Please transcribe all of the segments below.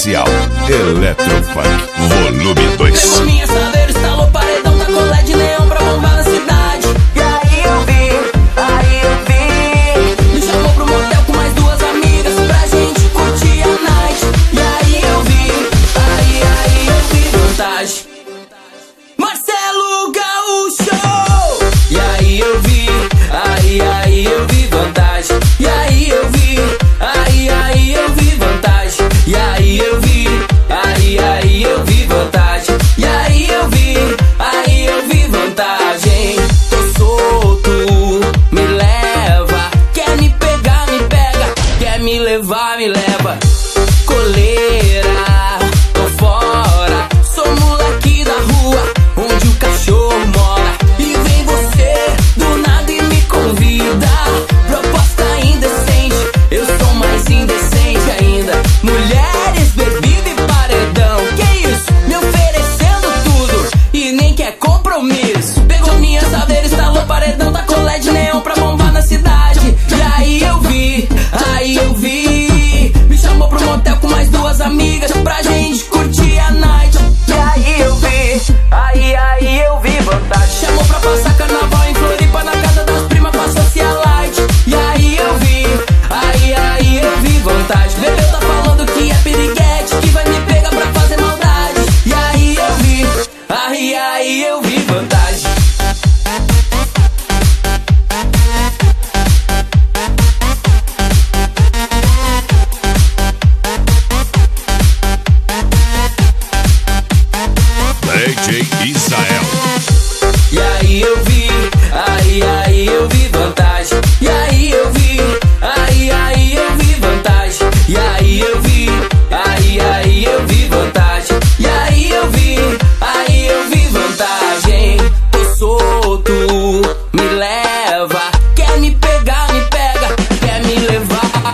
Oficial Eletrofunk Volume 2. Pegou minha saveira, instalou paredão, tacou LED neon pra bombar na cidade. E aí eu vi, me chamou pro motel com mais duas amigas pra gente curtir a night. E aí eu vi vantagem. Marcelo Gaúcho. E aí eu vi vantagem. E aí eu vi vantagem. E aí eu vi vantagem. E aí eu vi vantagem. Tô solto, me leva. Quer me pegar, me pega. Quer me levar, me leva. Coleira, tô fora. Sou moleque da rua, onde o cachorro mora. E vem você do nada e me convida. Proposta indecente, eu sou mais indecente ainda. Mulheres, bebida e paredão. Que isso? Me oferecendo tudo e nem quer compromisso. Pegou minha saveira, instalou paredão, tacou LED neon pra bombar na cidade. E aí eu vi, me chamou pro motel com mais duas amigas pra gente curtir a night. E aí eu vi vantagem. Chamou pra passar carnaval em Floripa na casa das primas com a socialite. E aí eu vi vantagem. Bebeu tá falando que é piriguete, que vai me pegar pra fazer maldade. E aí eu vi vantagem. DJ Israel. E aí eu vi vantagem. E aí eu vi vantagem. E aí eu vi vantagem. E aí eu vi vantagem. Tô solto, me leva. Quer me pegar, me pega. Quer me levar.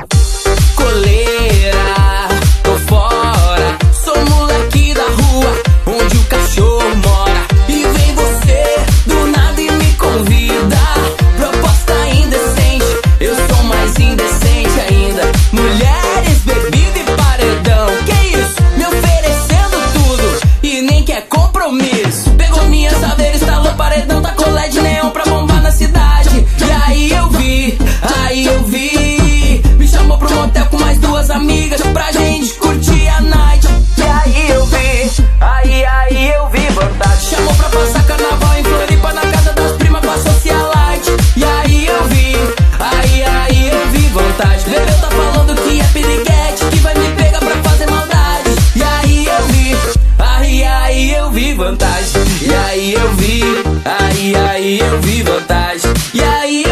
Coleira, tô fora. Sou moleque da rua, onde o cachorro mora. E vem você do nada e me convida. Proposta indecente, eu sou mais indecente ainda. Mulheres, bebida e paredão. Que isso? Me oferecendo tudo e nem quer compromisso. Pegou minha saveira, instalou paredão, tacou LED neon pra bombar na cidade. E aí eu vi, me chamou pro motel com mais duas amigas pra gente curtir a night. E aí eu vi vantagem. Chamou pra passar carnaval em Floripa na casa das primas com a socialite. E aí eu vi vantagem. Bebeu tá falando que é piriguete, que vai me pegar pra fazer maldade. E aí eu vi vantagem. E aí eu vi vantagem. E aí